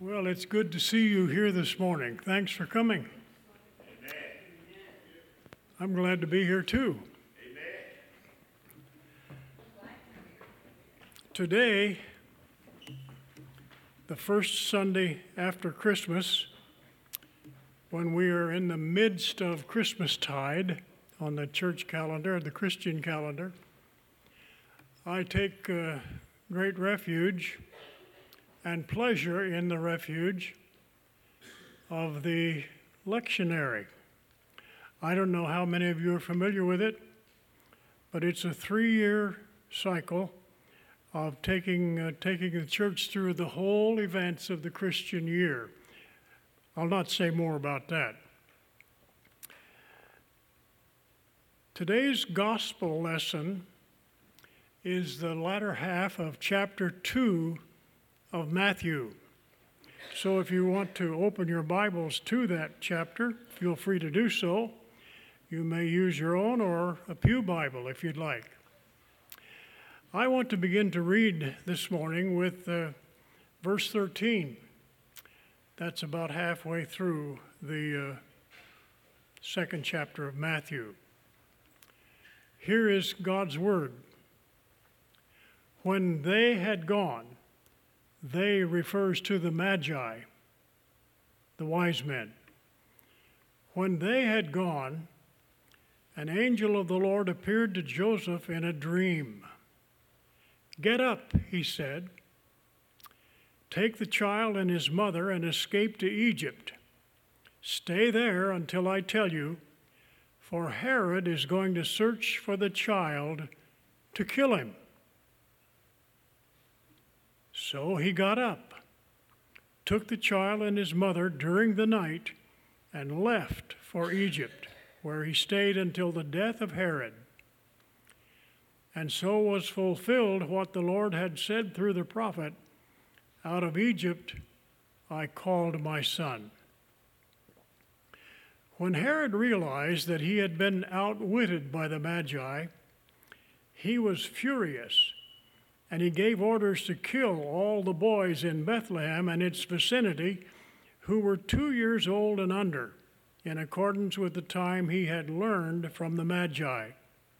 Well, it's good to see you here this morning. Thanks for coming. Amen. I'm glad to be here too. Amen. Today, the first Sunday after Christmas, when we are in the midst of Christmastide on the church calendar, the Christian calendar, I take great refuge and pleasure in the refuge of the lectionary. I don't know how many of you are familiar with it, but it's a 3-year cycle of taking the church through the whole events of the Christian year. I'll not say more about that. Today's gospel lesson is the latter half of chapter 2 of Matthew. So if you want to open your Bibles to that chapter, feel free to do so. You may use your own or a pew Bible if you'd like. I want to begin to read this morning with verse 13. That's about halfway through the second chapter of Matthew. Here is God's word. When they had gone, they refers to the Magi, the wise men. When they had gone, an angel of the Lord appeared to Joseph in a dream. "Get up," he said. "Take the child and his mother and escape to Egypt. Stay there until I tell you, for Herod is going to search for the child to kill him." So he got up, took the child and his mother during the night, and left for Egypt, where he stayed until the death of Herod. And so was fulfilled what the Lord had said through the prophet, "Out of Egypt I called my son." When Herod realized that he had been outwitted by the Magi, he was furious, and he gave orders to kill all the boys in Bethlehem and its vicinity who were 2 years old and under, in accordance with the time he had learned from the Magi.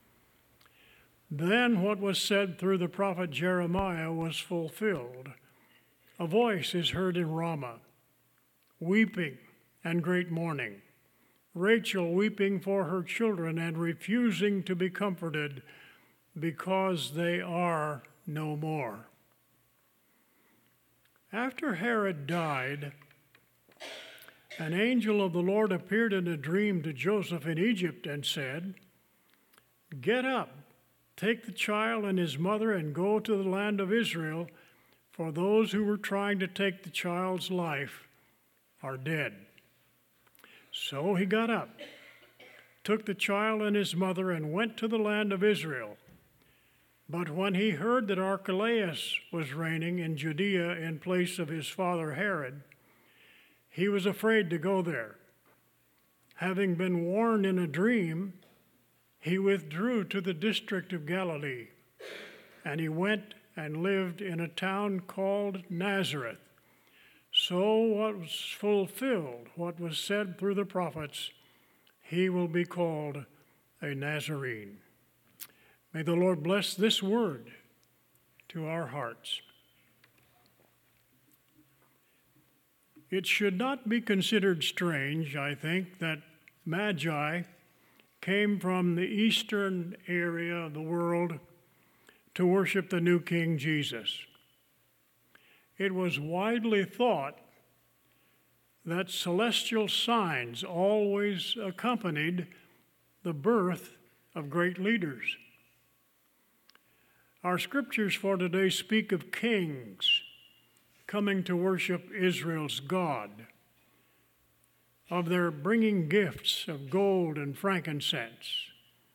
Then what was said through the prophet Jeremiah was fulfilled. A voice is heard in Ramah, weeping and great mourning, Rachel weeping for her children and refusing to be comforted because they are no more. After Herod died, an angel of the Lord appeared in a dream to Joseph in Egypt and said, "Get up, take the child and his mother and go to the land of Israel, for those who were trying to take the child's life are dead." So he got up, took the child and his mother and went to the land of Israel. But when he heard that Archelaus was reigning in Judea in place of his father Herod, he was afraid to go there. Having been warned in a dream, he withdrew to the district of Galilee, and he went and lived in a town called Nazareth. So was fulfilled what was said through the prophets, "He will be called a Nazarene." May the Lord bless this word to our hearts. It should not be considered strange, I think, that Magi came from the eastern area of the world to worship the new King Jesus. It was widely thought that celestial signs always accompanied the birth of great leaders. Our scriptures for today speak of kings coming to worship Israel's God, of their bringing gifts of gold and frankincense.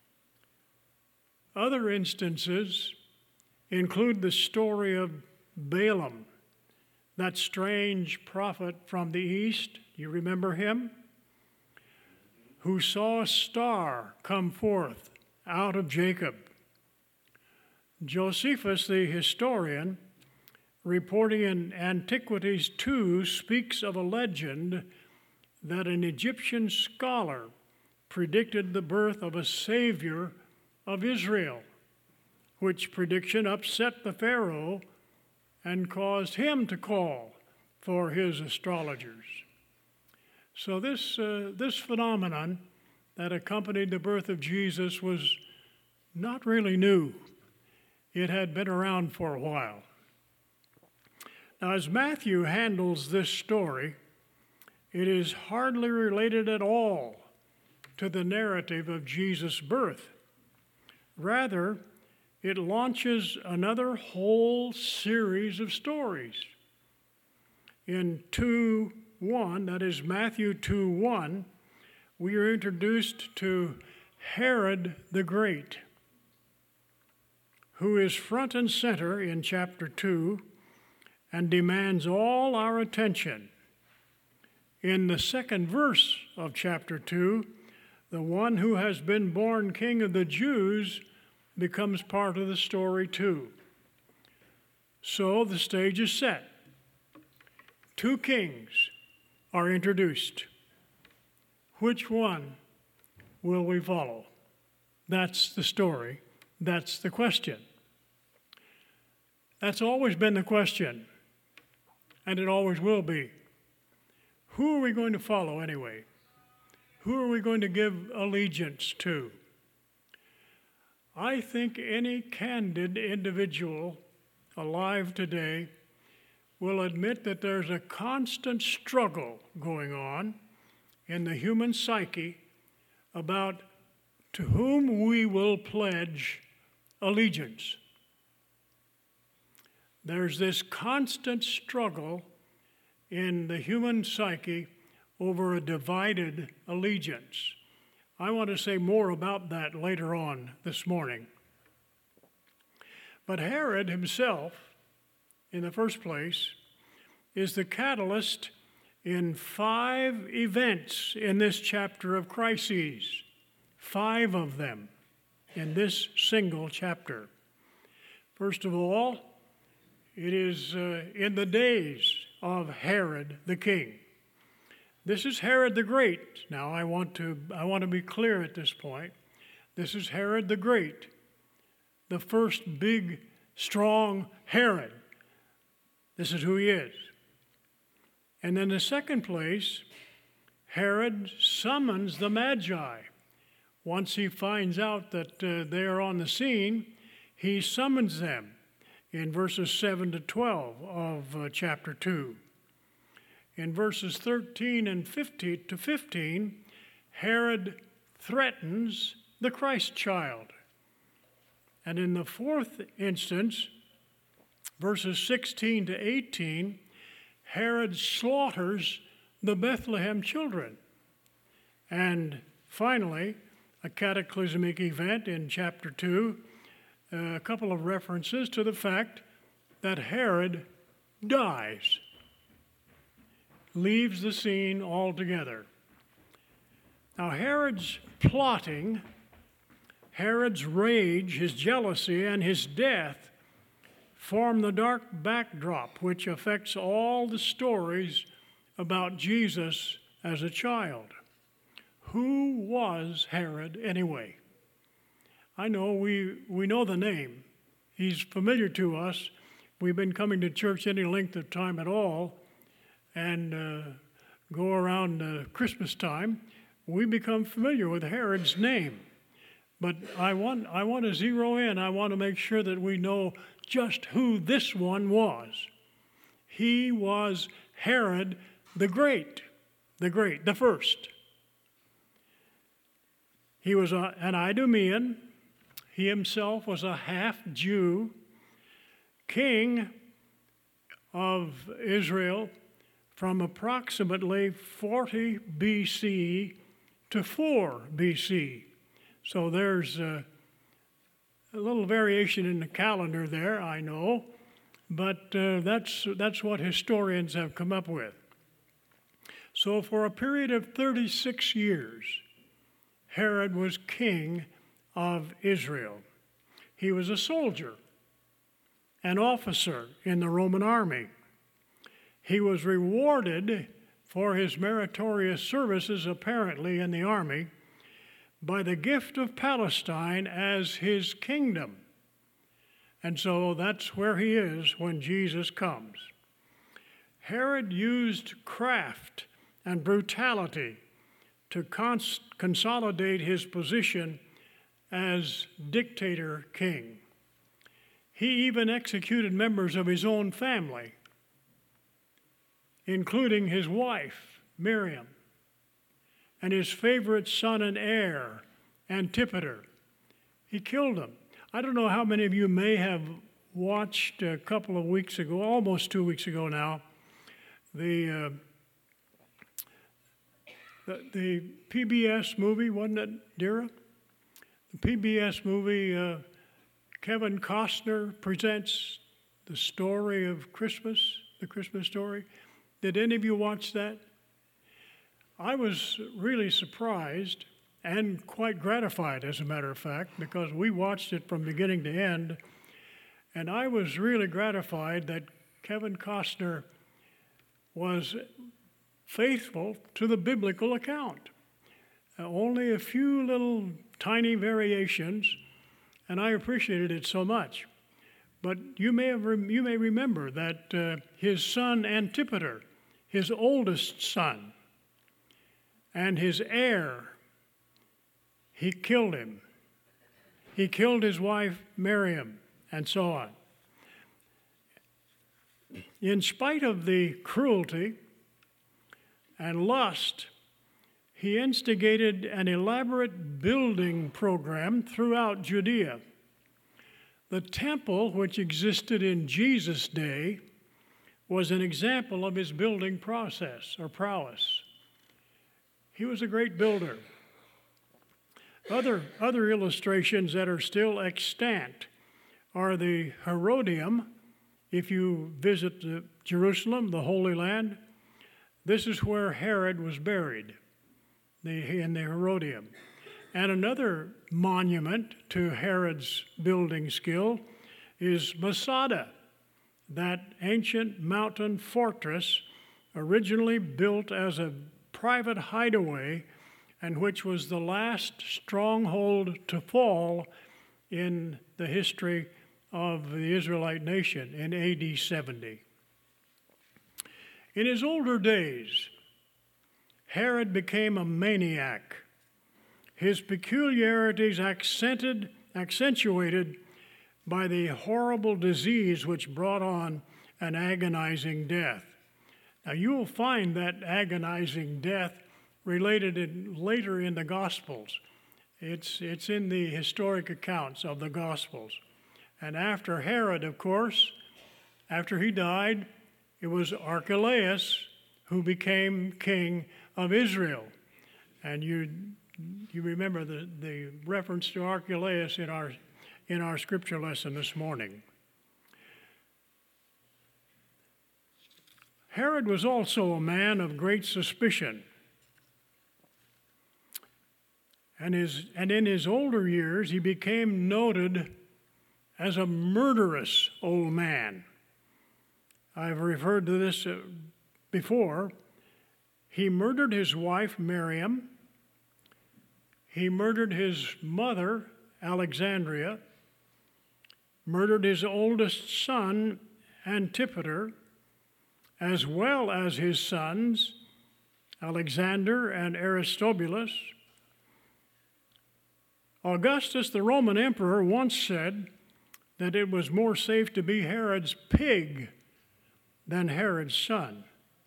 Other instances include the story of Balaam, that strange prophet from the east. You remember him? Who saw a star come forth out of Jacob. Josephus, the historian, reporting in Antiquities 2, speaks of a legend that an Egyptian scholar predicted the birth of a Savior of Israel, which prediction upset the Pharaoh and caused him to call for his astrologers. So this phenomenon that accompanied the birth of Jesus was not really new. It had been around for a while. Now, as Matthew handles this story, it is hardly related at all to the narrative of Jesus' birth. Rather, it launches another whole series of stories. In 2:1, that is Matthew 2:1, we are introduced to Herod the Great, who is front and center in chapter 2 and demands all our attention. In the second verse of chapter 2, the one who has been born King of the Jews becomes part of the story too. So the stage is set. Two kings are introduced. Which one will we follow? That's the story. That's the question. That's always been the question, and it always will be. Who are we going to follow anyway? Who are we going to give allegiance to? I think any candid individual alive today will admit that there's a constant struggle going on in the human psyche about to whom we will pledge allegiance. There's this constant struggle in the human psyche over a divided allegiance. I want to say more about that later on this morning. But Herod himself, in the first place, is the catalyst in 5 events in this chapter of crises. 5 of them in this single chapter. First of all, it is in the days of Herod the king. This is Herod the Great. Now, I want to be clear at this point. This is Herod the Great, the first big, strong Herod. This is who he is. And in the second place, Herod summons the Magi. Once he finds out that they are on the scene, he summons them in verses 7 to 12 of chapter 2. In verses 13 and 15 to 15, Herod threatens the Christ child. And in the fourth instance, verses 16 to 18, Herod slaughters the Bethlehem children. And finally, a cataclysmic event in chapter 2, a couple of references to the fact that Herod dies, leaves the scene altogether. Now, Herod's plotting, Herod's rage, his jealousy, and his death form the dark backdrop which affects all the stories about Jesus as a child. Who was Herod anyway? I know we know the name. He's familiar to us. We've been coming to church any length of time at all, and go around Christmas time, we become familiar with Herod's name. But I want to zero in. I want to make sure that we know just who this one was. He was Herod the Great, the first. He was an Idumean. He himself was a half-Jew, king of Israel from approximately 40 BC to 4 BC. So there's a little variation in the calendar there, I know, but that's what historians have come up with. So for a period of 36 years, Herod was king of Israel. He was a soldier, an officer in the Roman army. He was rewarded for his meritorious services, apparently, in the army, by the gift of Palestine as his kingdom. And so that's where he is when Jesus comes. Herod used craft and brutality to consolidate his position as dictator king. He even executed members of his own family, including his wife, Miriam, and his favorite son and heir, Antipater. He killed him. I don't know how many of you may have watched a couple of weeks ago, almost 2 weeks ago now, the PBS movie, wasn't it, Dira? The PBS movie, Kevin Costner presents the story of Christmas, the Christmas story. Did any of you watch that? I was really surprised and quite gratified, as a matter of fact, because we watched it from beginning to end, and I was really gratified that Kevin Costner was faithful to the biblical account. Only a few little tiny variations, and I appreciated it so much. But you may remember that his son Antipater, his oldest son, and his heir, he killed him. He killed his wife Miriam, and so on. In spite of the cruelty and lust, he instigated an elaborate building program throughout Judea. The temple, which existed in Jesus' day, was an example of his building process or prowess. He was a great builder. Other illustrations that are still extant are the Herodium. If you visit Jerusalem, the Holy Land, this is where Herod was buried, in the Herodium. And another monument to Herod's building skill is Masada, that ancient mountain fortress originally built as a private hideaway and which was the last stronghold to fall in the history of the Israelite nation in AD 70. In his older days, Herod became a maniac, his peculiarities accentuated by the horrible disease which brought on an agonizing death. Now, you will find that agonizing death related later in the Gospels. It's in the historic accounts of the Gospels. And after Herod, of course, after he died, it was Archelaus who became king of Israel. And you remember the reference to Archelaus in our scripture lesson this morning. Herod was also a man of great suspicion. And in his older years, he became noted as a murderous old man. I've referred to this before. He murdered his wife, Miriam. He murdered his mother, Alexandria, murdered his oldest son, Antipater, as well as his sons, Alexander and Aristobulus. Augustus, the Roman emperor, once said that it was more safe to be Herod's pig than Herod's son.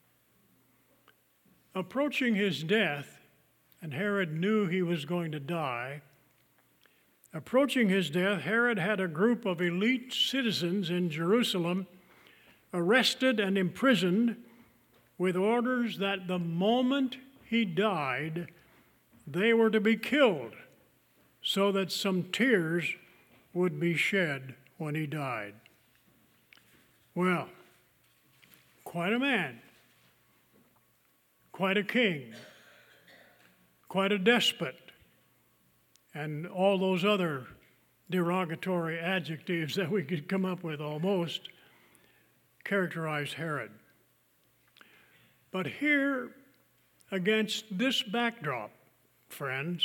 Approaching his death, and Herod knew he was going to die, approaching his death, Herod had a group of elite citizens in Jerusalem arrested and imprisoned with orders that the moment he died, they were to be killed so that some tears would be shed when he died. Well, quite a man, quite a king, quite a despot, and all those other derogatory adjectives that we could come up with almost characterize Herod. But here, against this backdrop, friends,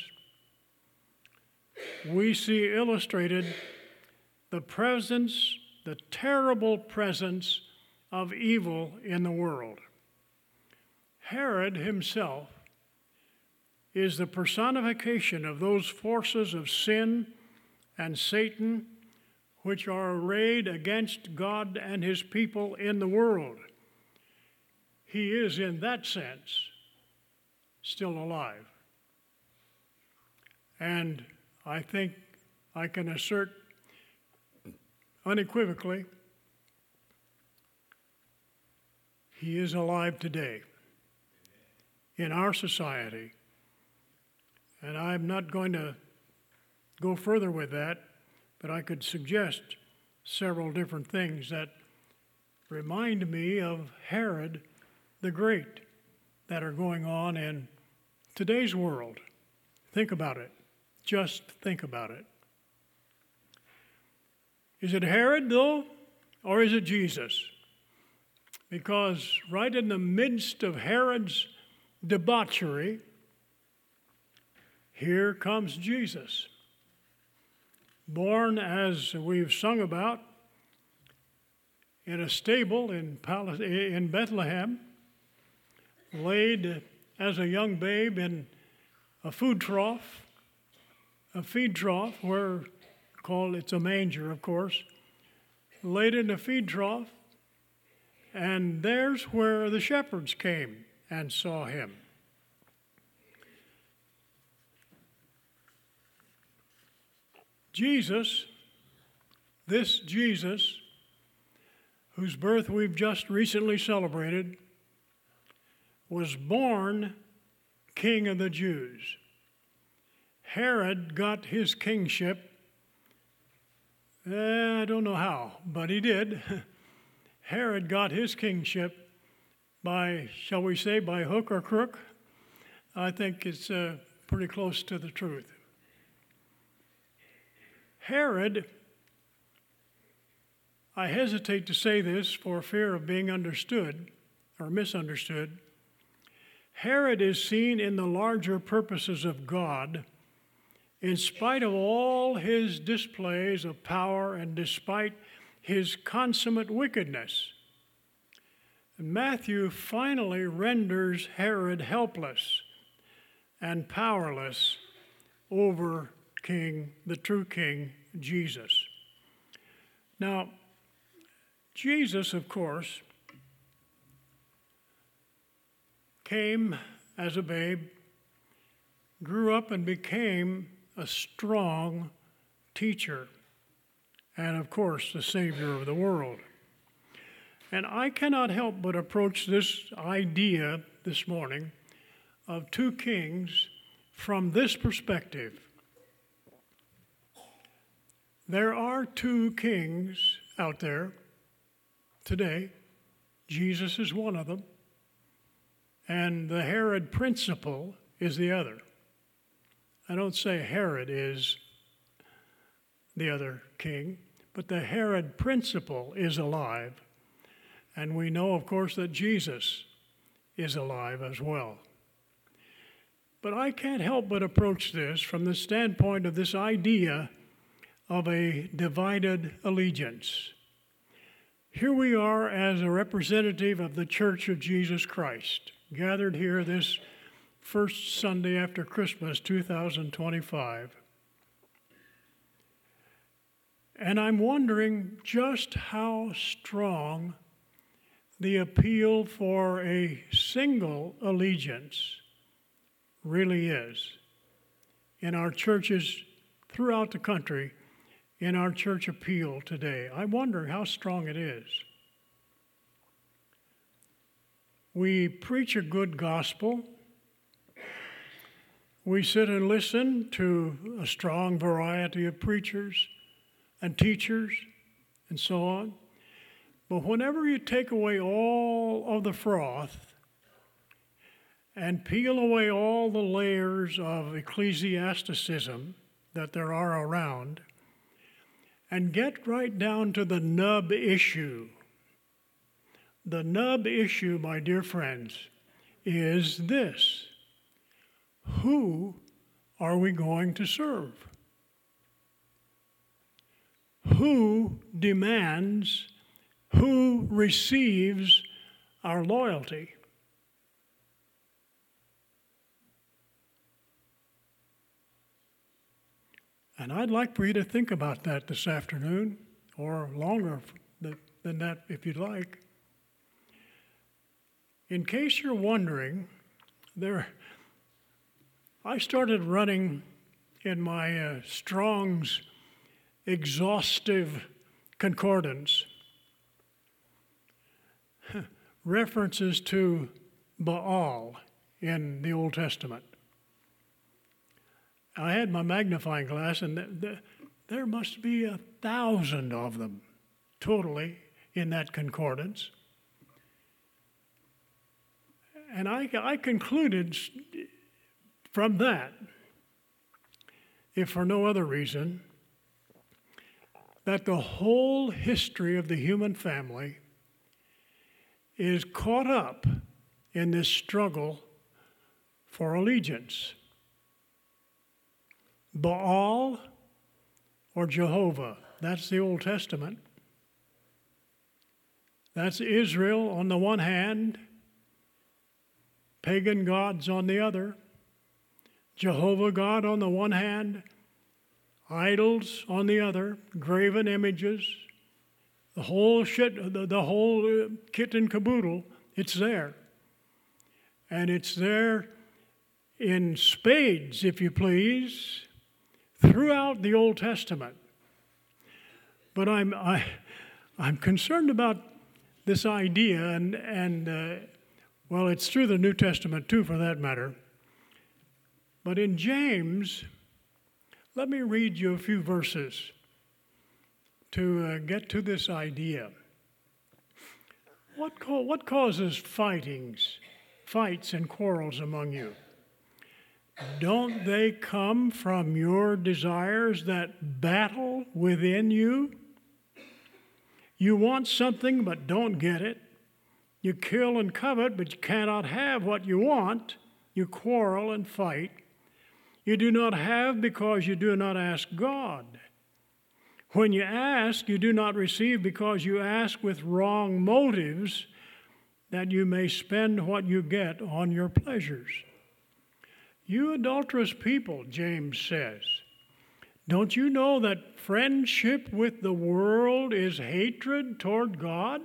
we see illustrated the presence, the terrible presence of evil in the world. Herod himself is the personification of those forces of sin and Satan which are arrayed against God and his people in the world. He is, in that sense, still alive. And I think I can assert unequivocally, he is alive today in our society. And I'm not going to go further with that, but I could suggest several different things that remind me of Herod the Great that are going on in today's world. Think about it. Just think about it. Is it Herod, though, or is it Jesus? Because right in the midst of Herod's debauchery, here comes Jesus, born, as we've sung about, in a stable in Bethlehem, laid as a young babe in a feed trough where it's a manger, of course, laid in a feed trough, and there's where the shepherds came and saw him. Jesus, this Jesus, whose birth we've just recently celebrated, was born King of the Jews. Herod got his kingship, I don't know how, but he did. Herod got his kingship by, shall we say, by hook or crook. I think it's pretty close to the truth. Herod, I hesitate to say this for fear of being understood or misunderstood. Herod is seen in the larger purposes of God in spite of all his displays of power and despite his consummate wickedness. Matthew finally renders Herod helpless and powerless over the true King, Jesus. Now, Jesus, of course, came as a babe, grew up and became a strong teacher, and of course, the Savior of the world. And I cannot help but approach this idea this morning of two kings from this perspective. There are two kings out there today. Jesus is one of them, and the Herod principle is the other. I don't say Herod is the other king, but the Herod principle is alive. And we know, of course, that Jesus is alive as well. But I can't help but approach this from the standpoint of this idea of a divided allegiance. Here we are as a representative of the Church of Jesus Christ, gathered here this first Sunday after Christmas, 2025. And I'm wondering just how strong the appeal for a single allegiance really is in our churches throughout the country, in our church appeal today. I wonder how strong it is. We preach a good gospel. We sit and listen to a strong variety of preachers and teachers and so on. But whenever you take away all of the froth and peel away all the layers of ecclesiasticism that there are around, and get right down to the nub issue. The nub issue, my dear friends, is this: who are we going to serve? Who demands, who receives our loyalty? And I'd like for you to think about that this afternoon, or longer than that if you'd like. In case you're wondering, I started running in my Strong's exhaustive concordance references to Baal in the Old Testament. I had my magnifying glass, and there must be 1,000 of them totally in that concordance. And I concluded from that, if for no other reason, that the whole history of the human family is caught up in this struggle for allegiance. Baal or Jehovah, that's the Old Testament. That's Israel on the one hand, pagan gods on the other. Jehovah God on the one hand, idols on the other, graven images, the whole kit and caboodle, it's there. And it's there in spades, if you please, throughout the Old Testament. But I'm concerned about this idea, and well, it's through the New Testament too, for that matter. But in James, let me read you a few verses to get to this idea. What causes fights and quarrels among you? Don't they come from your desires that battle within you? You want something but don't get it. You kill and covet, but you cannot have what you want. You quarrel and fight. You do not have because you do not ask God. When you ask, you do not receive because you ask with wrong motives, that you may spend what you get on your pleasures. You adulterous people, James says, don't you know that friendship with the world is hatred toward God?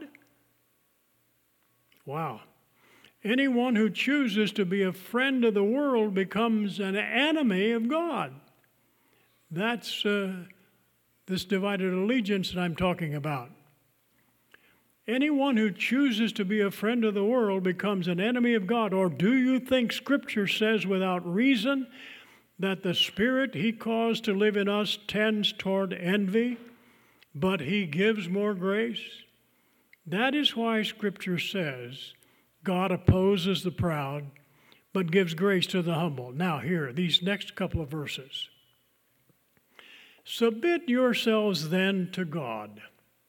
Wow. Anyone who chooses to be a friend of the world becomes an enemy of God. That's this divided allegiance that I'm talking about. Anyone who chooses to be a friend of the world becomes an enemy of God. Or do you think Scripture says without reason that the Spirit He caused to live in us tends toward envy, but He gives more grace? That is why Scripture says God opposes the proud, but gives grace to the humble. Now here, these next couple of verses. Submit yourselves then to God.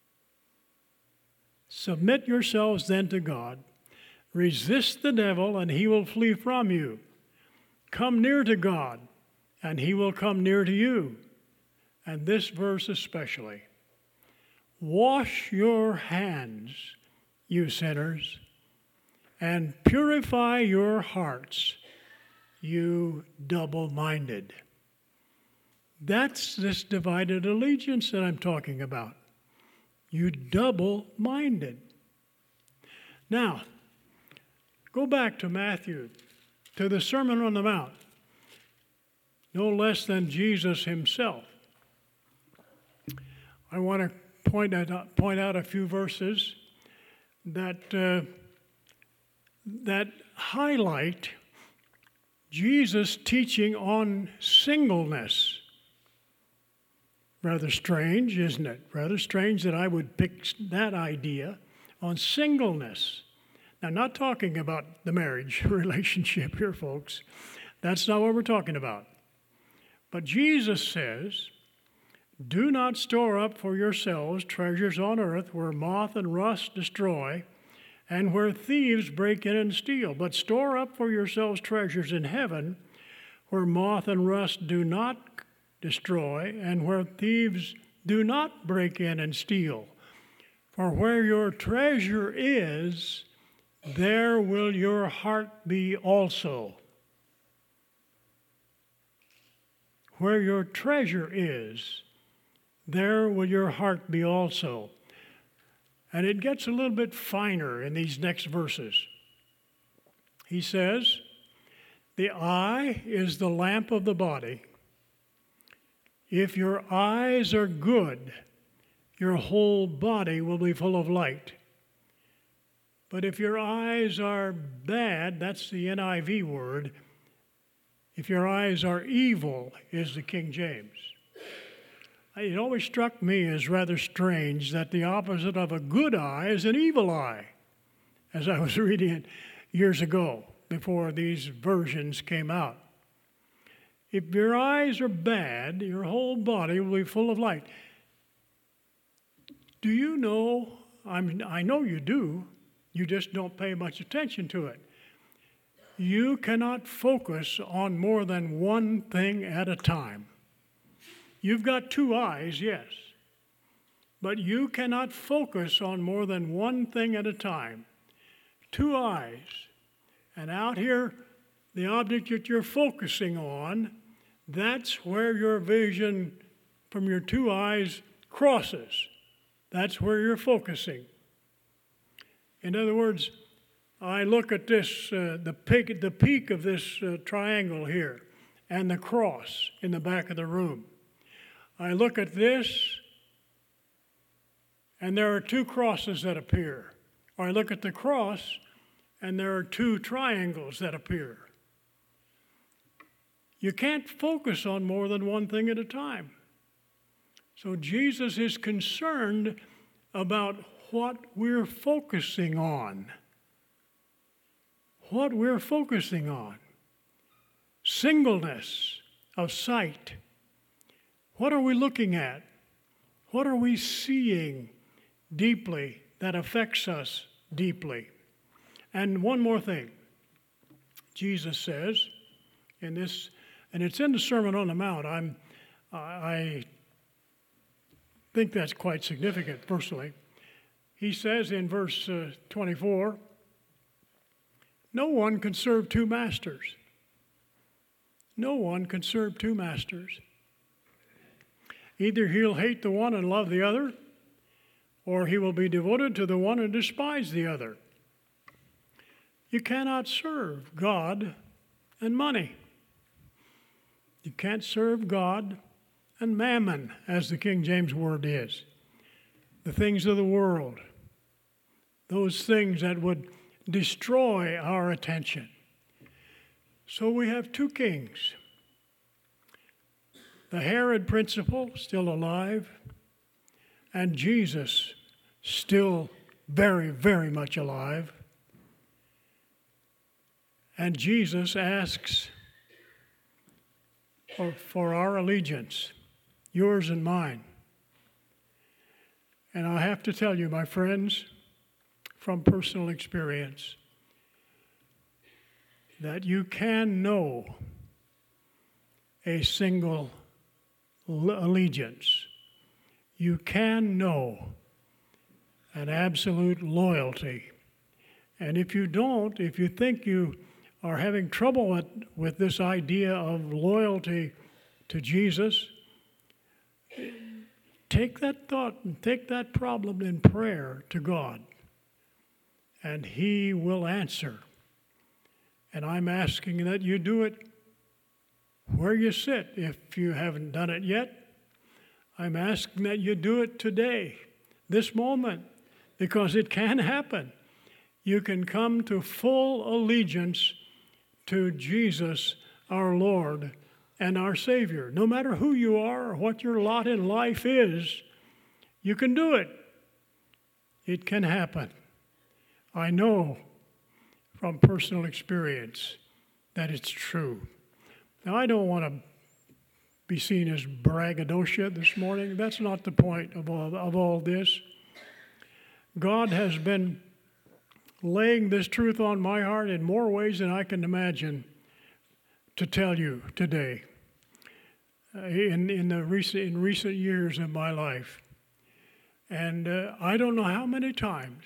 Submit yourselves then to God. Resist the devil, and he will flee from you. Come near to God, and he will come near to you. And this verse especially. Wash your hands, you sinners, and purify your hearts, you double-minded. That's this divided allegiance that I'm talking about. You double-minded. Now, go back to Matthew, to the Sermon on the Mount. No less than Jesus himself. I want to point out a few verses that highlight Jesus' teaching on singleness. Rather strange, isn't it? Rather strange that I would pick that idea on singleness. Now, I'm not talking about the marriage relationship here, folks. That's not what we're talking about. But Jesus says, Do not store up for yourselves treasures on earth where moth and rust destroy, and where thieves break in and steal. But store up for yourselves treasures in heaven where moth and rust do not destroy, and where thieves do not break in and steal. For where your treasure is, there will your heart be also. Where your treasure is, there will your heart be also. And it gets a little bit finer in these next verses. He says, the eye is the lamp of the body. If your eyes are good, your whole body will be full of light. But if your eyes are bad, that's the NIV word. If your eyes are evil, is the King James. It always struck me as rather strange that the opposite of a good eye is an evil eye, as I was reading it years ago, before these versions came out. If your eyes are bad, your whole body will be full of light. Do you know, I know you do, you just don't pay much attention to it. You cannot focus on more than one thing at a time. You've got two eyes, yes, but you cannot focus on more than one thing at a time. Two eyes. And out here, the object that you're focusing on, that's where your vision from your two eyes crosses. That's where you're focusing. In other words, I look at this, the peak of this triangle here, and the cross in the back of the room. I look at this, and there are two crosses that appear. Or I look at the cross, and there are two triangles that appear. You can't focus on more than one thing at a time. So Jesus is concerned about what we're focusing on. What we're focusing on. Singleness of sight. What are we looking at? What are we seeing deeply that affects us deeply? And one more thing. Jesus says in this, and it's in the Sermon on the Mount. I think that's quite significant personally. He says in verse 24, no one can serve two masters. No one can serve two masters. Either he'll hate the one and love the other, or he will be devoted to the one and despise the other. You cannot serve God and money. You can't serve God and mammon, as the King James word is. The things of the world. Those things that would destroy our attention. So we have two kings. The Herod principle, still alive, and Jesus, still very, very much alive. And Jesus asks for our allegiance, yours and mine. And I have to tell you, my friends, from personal experience, that you can know a single allegiance. You can know an absolute loyalty. And if you don't, if you think you are having trouble with this idea of loyalty to Jesus, take that thought and take that problem in prayer to God, and He will answer. And I'm asking that you do it where you sit if you haven't done it yet. I'm asking that you do it today, this moment, because it can happen. You can come to full allegiance to Jesus, our Lord and our Savior. No matter who you are or what your lot in life is, you can do it. It can happen. I know from personal experience that it's true. Now, I don't want to be seen as braggadocio this morning. That's not the point of all this. God has been laying this truth on my heart in more ways than I can imagine to tell you today in recent years of my life. And I don't know how many times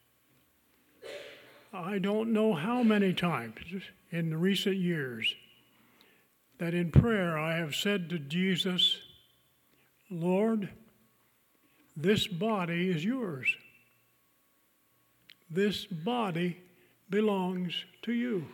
in the recent years that in prayer I have said to Jesus, Lord, this body is yours. This body belongs to you.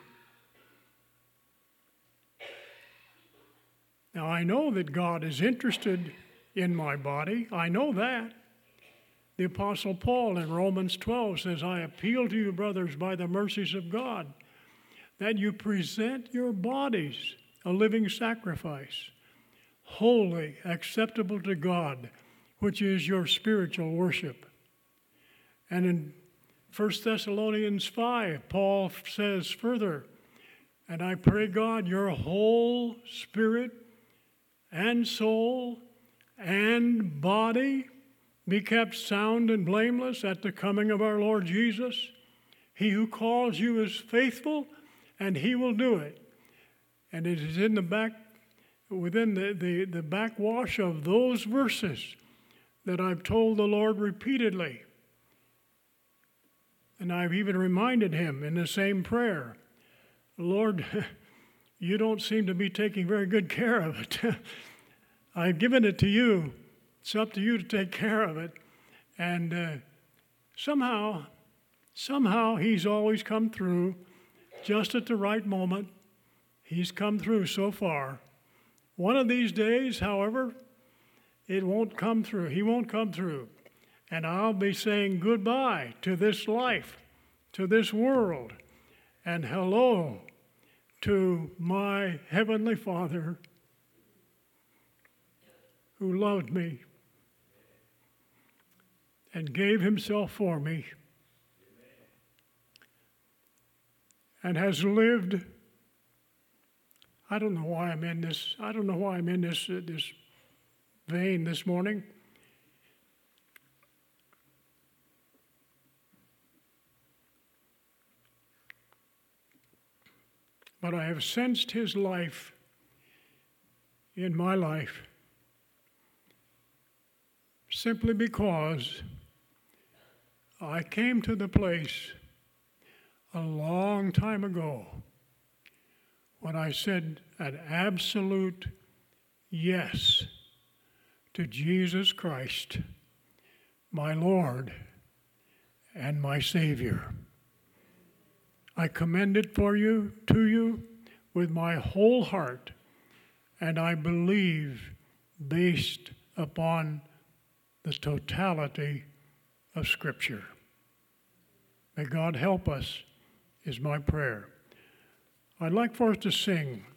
Now, I know that God is interested in my body. I know that. The Apostle Paul in Romans 12 says, I appeal to you, brothers, by the mercies of God, that you present your bodies a living sacrifice, holy, acceptable to God, which is your spiritual worship. And in 1 Thessalonians 5, Paul says further, and I pray God your whole spirit and soul and body be kept sound and blameless at the coming of our Lord Jesus. He who calls you is faithful, and he will do it. And it is in the back, within the backwash of those verses that I've told the Lord repeatedly. And I've even reminded him in the same prayer, Lord, you don't seem to be taking very good care of it. I've given it to you. It's up to you to take care of it. And somehow he's always come through just at the right moment. He's come through so far. One of these days, however, it won't come through. He won't come through. And I'll be saying goodbye to this life, to this world, and hello to my Heavenly Father who loved me and gave himself for me and has lived. I don't know why I'm in this vein this morning. But I have sensed his life in my life simply because I came to the place a long time ago when I said an absolute yes to Jesus Christ, my Lord and my Savior. I commend it to you with my whole heart, and I believe based upon the totality of Scripture. May God help us, is my prayer. I'd like for us to sing